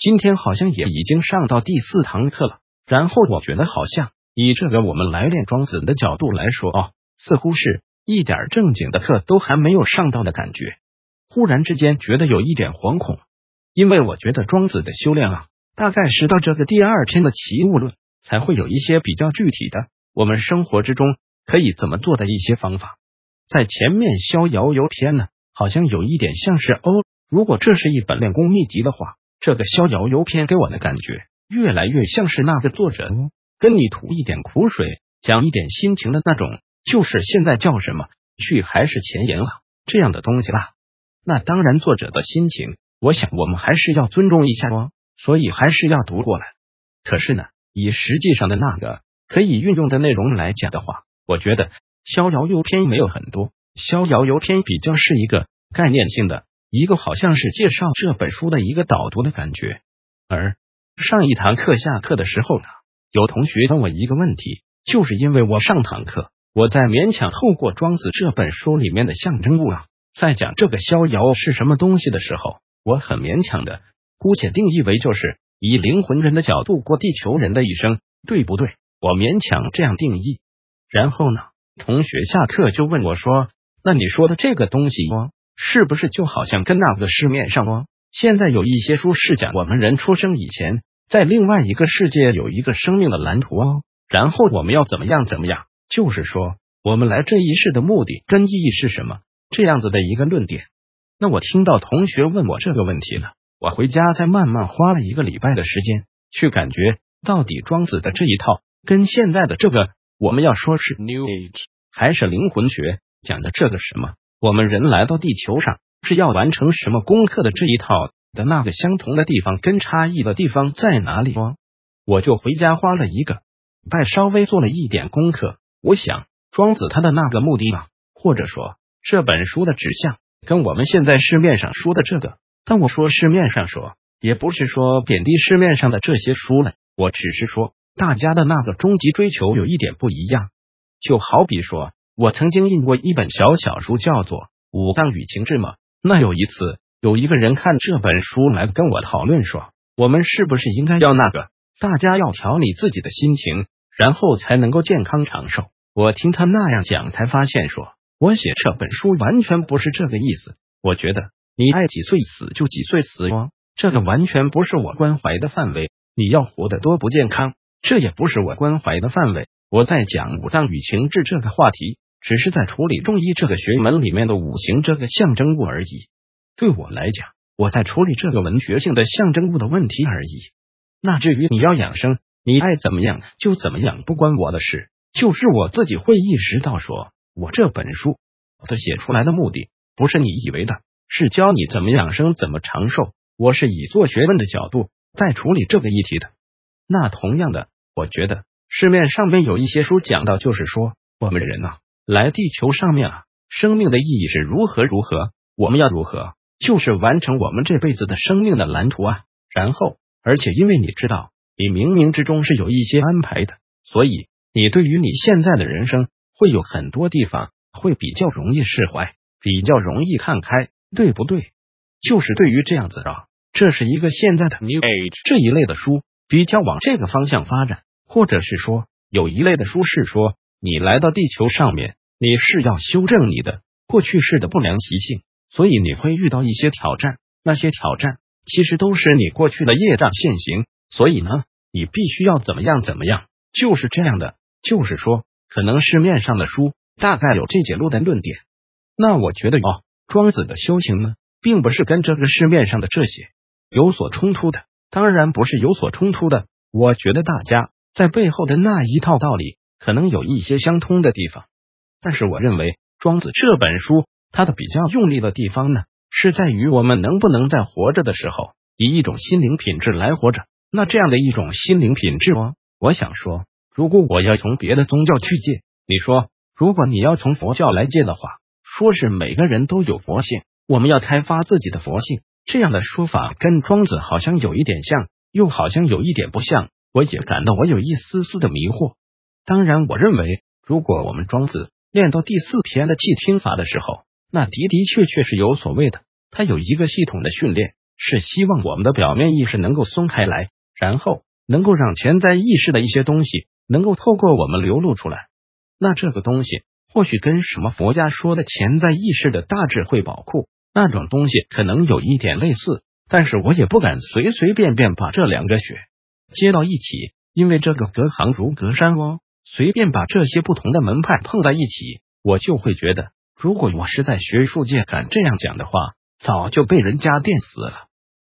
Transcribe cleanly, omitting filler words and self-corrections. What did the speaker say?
今天好像也已经上到第4堂课了。然后我觉得好像以这个我们来练庄子的角度来说，似乎是一点正经的课都还没有上到的感觉。忽然之间觉得有一点惶恐，因为我觉得庄子的修炼大概是到这个第2篇的齐物论才会有一些比较具体的我们生活之中可以怎么做的一些方法。在前面逍遥游篇呢，好像有一点像是如果这是一本练功秘籍的话，这个逍遥游篇给我的感觉越来越像是那个作者跟你吐一点苦水，讲一点心情的那种，就是现在叫什么序还是前言这样的东西啦。那当然作者的心情，我想我们还是要尊重一下所以还是要读过来。可是呢，以实际上的那个可以运用的内容来讲的话，我觉得逍遥游篇没有很多，逍遥游篇比较是一个概念性的，一个好像是介绍这本书的一个导读的感觉。而上一堂课下课的时候呢，有同学问我一个问题，就是因为我上堂课我在勉强透过庄子这本书里面的象征物在讲这个逍遥是什么东西的时候，我很勉强的姑且定义为就是以灵魂人的角度过地球人的一生，对不对？我勉强这样定义。然后呢，同学下课就问我说，那你说的这个东西是不是就好像跟那个市面上现在有一些书是讲我们人出生以前在另外一个世界有一个生命的蓝图然后我们要怎么样怎么样，就是说我们来这一世的目的跟意义是什么，这样子的一个论点。那我听到同学问我这个问题了，我回家再慢慢花了1个礼拜的时间去感觉到底庄子的这一套跟现在的这个我们要说是 New Age 还是灵魂学讲的这个什么我们人来到地球上是要完成什么功课的这一套的那个相同的地方跟差异的地方在哪里我就回家花了1个礼拜稍微做了一点功课。我想庄子他的那个目的或者说这本书的指向跟我们现在市面上说的这个，但我说市面上说也不是说贬低市面上的这些书了，我只是说大家的那个终极追求有一点不一样。就好比说我曾经印过一本小书叫做《五脏与情志》嘛，那有一次有一个人看这本书来跟我讨论说，我们是不是应该要那个大家要调理自己的心情，然后才能够健康长寿。我听他那样讲才发现说，我写这本书完全不是这个意思。我觉得你爱几岁死就几岁死这个完全不是我关怀的范围。你要活得多不健康，这也不是我关怀的范围。我在讲五脏与情志这个话题，只是在处理中医这个学门里面的五行这个象征物而已。对我来讲，我在处理这个文学性的象征物的问题而已。那至于你要养生，你爱怎么样就怎么样，不关我的事。就是我自己会意识到说，我这本书的写出来的目的不是你以为的，是教你怎么养生怎么长寿。我是以做学问的角度在处理这个议题的。那同样的，我觉得市面上面有一些书讲到就是说，我们人来地球上面生命的意义是如何如何，我们要如何就是完成我们这辈子的生命的蓝图然后而且因为你知道你冥冥之中是有一些安排的，所以你对于你现在的人生会有很多地方会比较容易释怀，比较容易看开，对不对？就是对于这样子这是一个现在的 New Age 这一类的书比较往这个方向发展，或者是说有一类的书是说你来到地球上面，你是要修正你的过去式的不良习性，所以你会遇到一些挑战，那些挑战其实都是你过去的业障现行，所以呢你必须要怎么样怎么样，就是这样的。就是说可能市面上的书大概有这节路的论点。那我觉得庄子的修行呢并不是跟这个市面上的这些有所冲突的，当然不是有所冲突的。我觉得大家在背后的那一套道理可能有一些相通的地方，但是我认为庄子这本书它的比较用力的地方呢，是在于我们能不能在活着的时候以一种心灵品质来活着。那这样的一种心灵品质我想说，如果我要从别的宗教去借，你说如果你要从佛教来借的话，说是每个人都有佛性，我们要开发自己的佛性，这样的说法跟庄子好像有一点像，又好像有一点不像，我也感到我有一丝丝的迷惑。当然我认为如果我们庄子练到第4篇的气听法的时候，那的确是有所谓的，它有一个系统的训练， 是希望我们的表面意识能够松开来，然后能够让潜在意识的一些东西能够透过我们流露出来。那这个东西或许跟什么佛家说的潜在意识的大智慧宝库那种东西可能有一点类似，但是我也不敢随随便便把这两个学接到一起，因为这个隔行如隔山哦。随便把这些不同的门派碰在一起，我就会觉得，如果我是在学术界敢这样讲的话，早就被人家电死了。